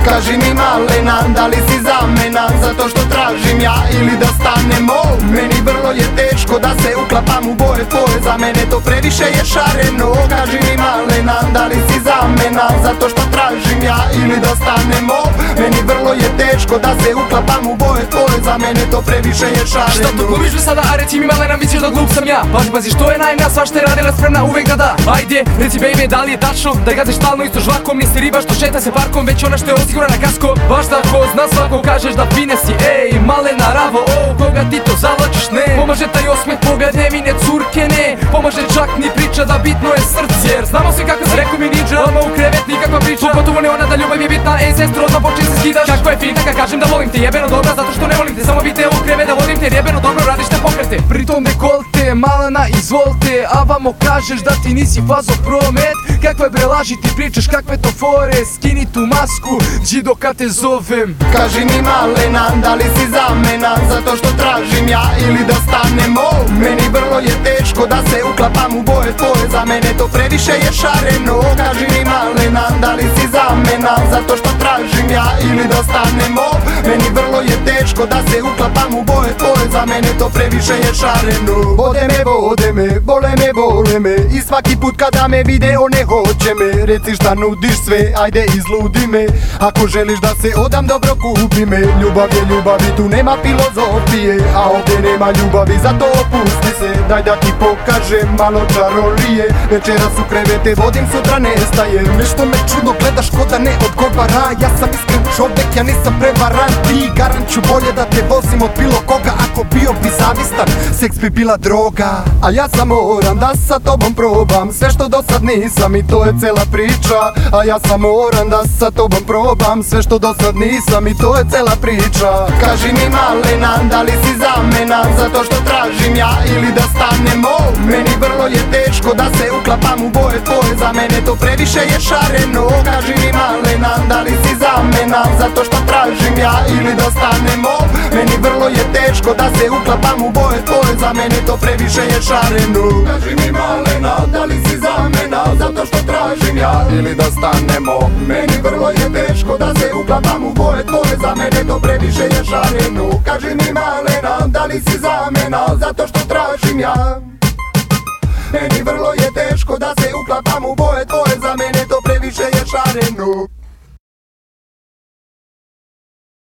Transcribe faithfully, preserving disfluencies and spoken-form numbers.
Kaži mi malena, da li si za mena, zato što tražim ja ili da stanemo. Meni vrlo je teško da se uklapam u boje tvoje, za mene to previše je šareno. Kaži mi malena, da li si za mena, zato što tražim ja ili da stanemo. Meni vrlo je teško da se uklapam u boje tvoje, za mene to previše je šareno. Šta to glumiš mi sada, a reci mi malena, misliš da glup sam ja? Pazi, pazi, što je najna, svašta je radila spremna uvek da da. Ajde, reci baby, da li je tačno da gaziš stalno isto žvakom? Nisi riba što šeta se parkom, već ona što je osigurana kaskom. Baš tako zna svako, kažeš da fine si, ej, malena ravo, o, koga ti to zavlačiš, ne. Pomaže taj osmeh, pogled nevine curke, ne. Pomaže čak ni priča da bitno je srce, jer znamo svi kako se rekao mi ninja, odmah u krevet nikakva priča. Pogotovo ne ona da ljubav je bitna, ej sestro, odmah počin se skidaš. Kako je fina kad kažem da volim te, jebeno dobra, zato što ne volim te, samo bite u krevet da volim te, jebeno dobro radiš te pokrete. Pritom dekolte, malena izvolte, a vamo kažeš da ti nisi fazo promet. Kakve bre laži ti pričaš, kakve to fore, skini tu masku, Đido kad te zovem. Kaži mi malena, da li si za mena, zato što tražim ja ili da stanemo. Meni vrlo je teško da se uklapam u boje tvoje, za mene to previše je šareno. Kaži mi malena, da li si za mena, zato što tražim ja ili da stanemo. Meni vrlo je teško da se uklapam u boje tvoje, za mene to previše je šareno. Vode me, vode me, bole me, bole me, i svaki put kada me vide one hoće me. Reci šta nudiš sve, ajde izludi me, ako želiš da se odam dobro kupi me. Ljubav je ljubav i tu nema filozofije, a ovdje nema ljubavi, zato opusti se. Daj da ti pokažem malo čarolije, večeras u krevete vodim, sutra nestaje. Nešto me čudno gledaš ko da ne odgovara, ja sam iskren čovjek, ja nisam prevaran. Ti garant ću bolje da te vozim od bilo koga, ako bio bi zavistan, seks bi bila droga. A ja sam moram da sa tobom probam sve što do sad nisam, i to je cela priča. A ja sam moram da sa tobom probam sve što do sad nisam, i to je cela priča. Kaži mi malena, da li si za mena, zato što tražim ja ili da stanemo. Meni vrlo je teško da se uklapam u boje tvoje, za mene to previše je šareno. Kaži mi malena, da li si za mena, zato što tražim ja ili da stanemo. Meni vrlo je teško da se uklapam u boje tvoje, za mene to previše je šareno. Kaži mi malena, da li si za mena, zato što tražim ja ili da stanemo. Meni vrlo je teško da se uklapam u boje tvoje, za mene to previše je šareno. Kaži mi malena, da li si za mena, zato što tražim ja. Meni vrlo je teško da se uklapam u boje tvoje, za mene to previše je šareno.